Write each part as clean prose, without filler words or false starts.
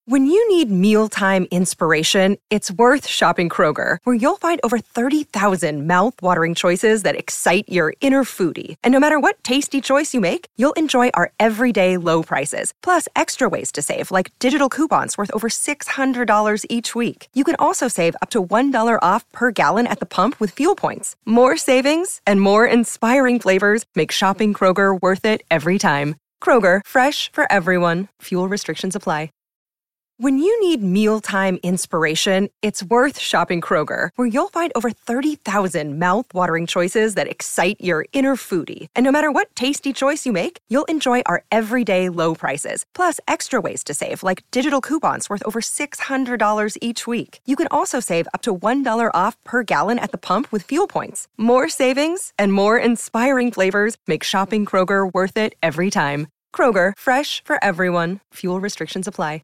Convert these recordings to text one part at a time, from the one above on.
When you need mealtime inspiration, it's worth shopping Kroger, where you'll find over 30,000 mouth-watering choices that excite your inner foodie. And no matter what tasty choice you make, you'll enjoy our everyday low prices, plus extra ways to save, like digital coupons worth over $600 each week. You can also save up to $1 off per gallon at the pump with fuel points. More savings and more inspiring flavors make shopping Kroger worth it every time. Kroger, fresh for everyone. Fuel restrictions apply. When you need mealtime inspiration, it's worth shopping Kroger, where you'll find over 30,000 mouth-watering choices that excite your inner foodie. And no matter what tasty choice you make, you'll enjoy our everyday low prices, plus extra ways to save, like digital coupons worth over $600 each week. You can also save up to $1 off per gallon at the pump with fuel points. More savings and more inspiring flavors make shopping Kroger worth it every time. Kroger, fresh for everyone. Fuel restrictions apply.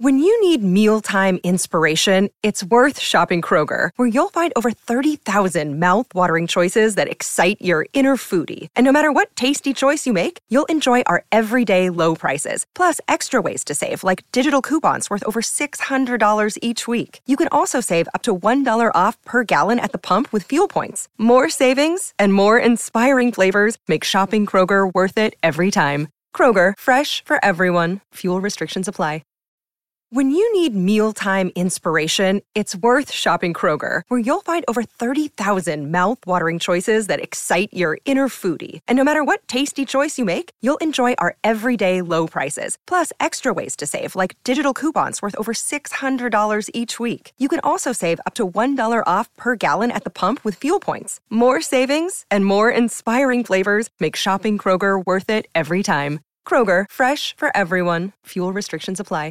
When you need mealtime inspiration, it's worth shopping Kroger, where you'll find over 30,000 mouth-watering choices that excite your inner foodie. And no matter what tasty choice you make, you'll enjoy our everyday low prices, plus extra ways to save, like digital coupons worth over $600 each week. You can also save up to $1 off per gallon at the pump with fuel points. More savings and more inspiring flavors make shopping Kroger worth it every time. Kroger, fresh for everyone. Fuel restrictions apply. When you need mealtime inspiration, it's worth shopping Kroger, where you'll find over 30,000 mouth-watering choices that excite your inner foodie. And no matter what tasty choice you make, you'll enjoy our everyday low prices, plus extra ways to save, like digital coupons worth over $600 each week. You can also save up to $1 off per gallon at the pump with fuel points. More savings and more inspiring flavors make shopping Kroger worth it every time. Kroger, fresh for everyone. Fuel restrictions apply.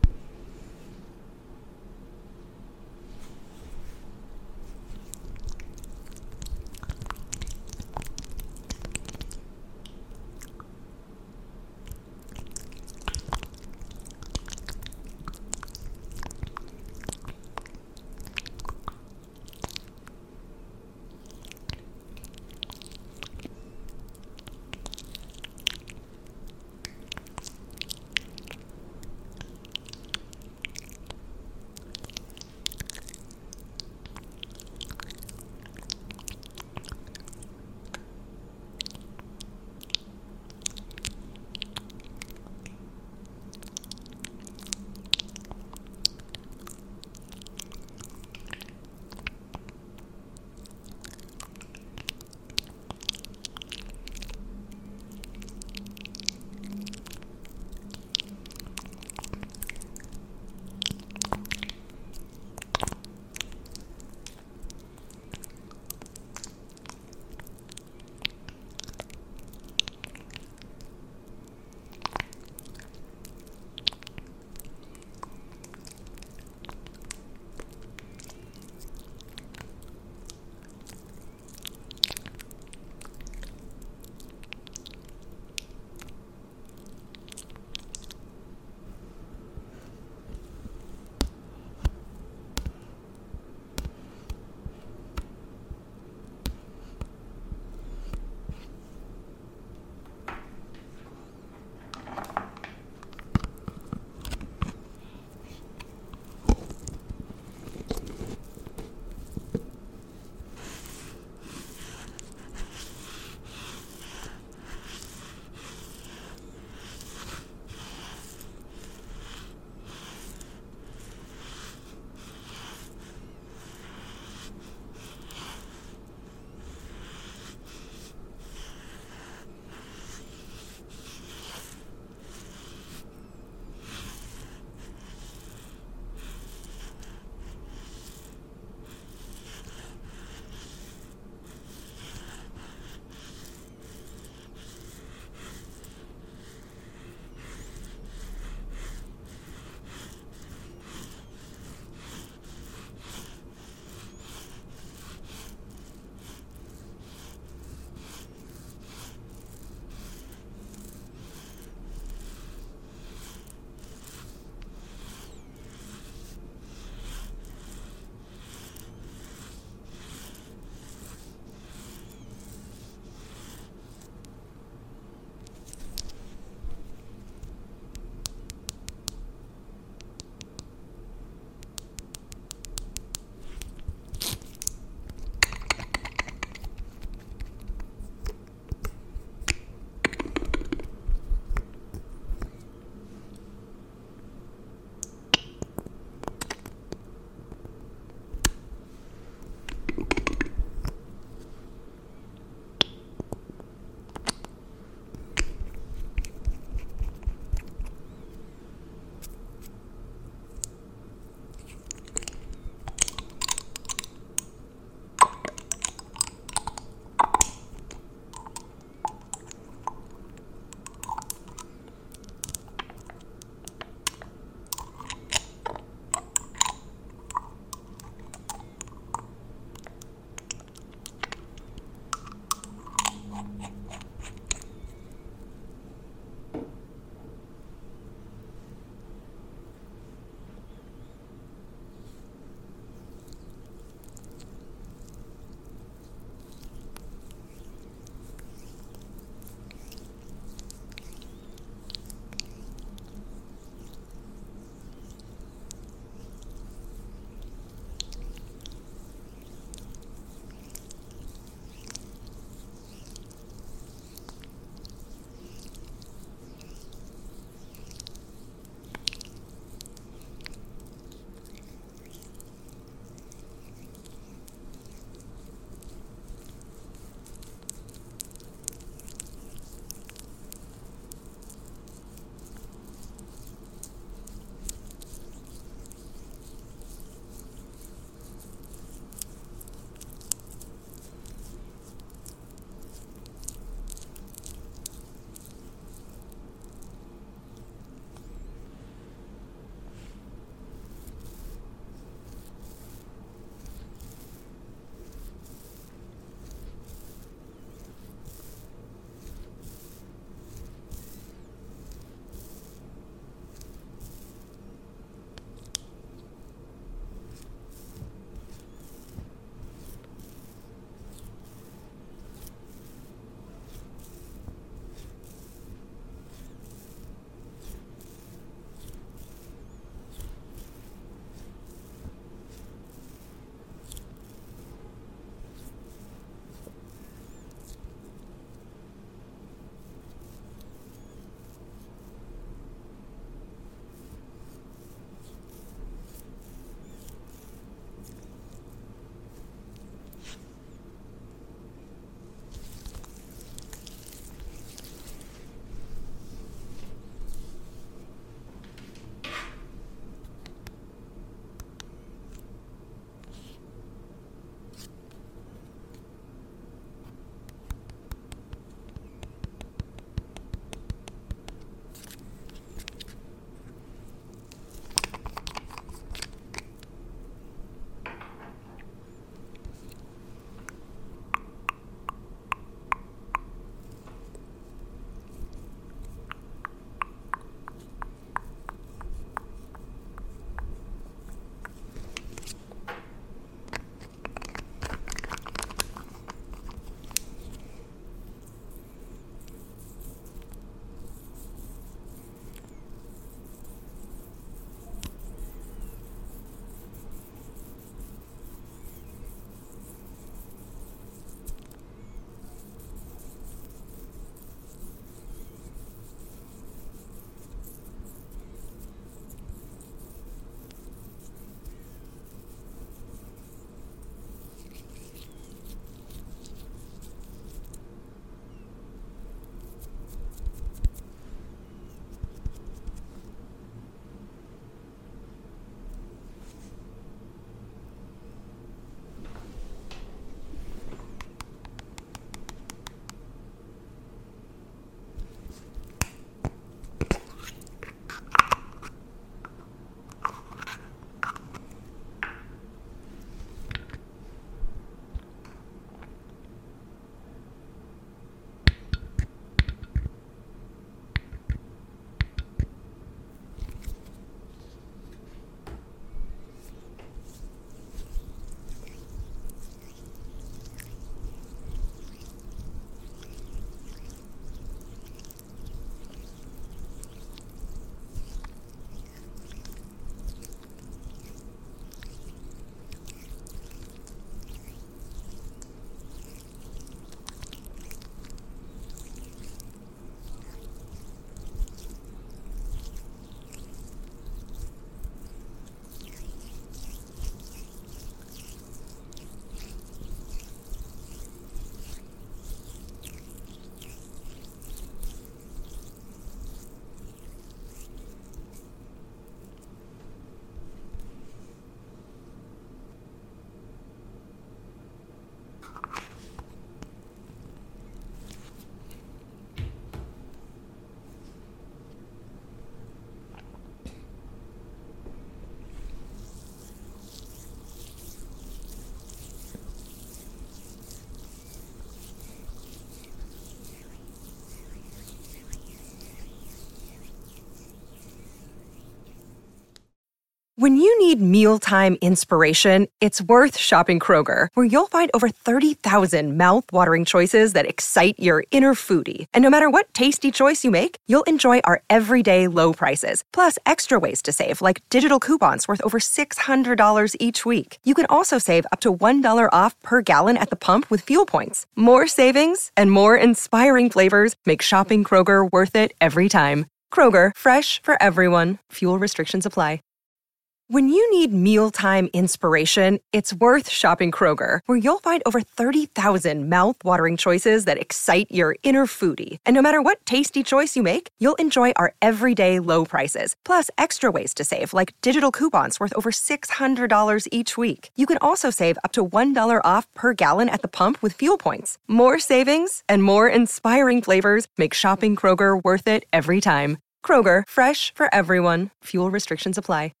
When you need mealtime inspiration, it's worth shopping Kroger, where you'll find over 30,000 mouth-watering choices that excite your inner foodie. And no matter what tasty choice you make, you'll enjoy our everyday low prices, plus extra ways to save, like digital coupons worth over $600 each week. You can also save up to $1 off per gallon at the pump with fuel points. More savings and more inspiring flavors make shopping Kroger worth it every time. Kroger, fresh for everyone. Fuel restrictions apply. When you need mealtime inspiration, it's worth shopping Kroger, where you'll find over 30,000 mouth-watering choices that excite your inner foodie. And no matter what tasty choice you make, you'll enjoy our everyday low prices, plus extra ways to save, like digital coupons worth over $600 each week. You can also save up to $1 off per gallon at the pump with fuel points. More savings and more inspiring flavors make shopping Kroger worth it every time. Kroger, fresh for everyone. Fuel restrictions apply.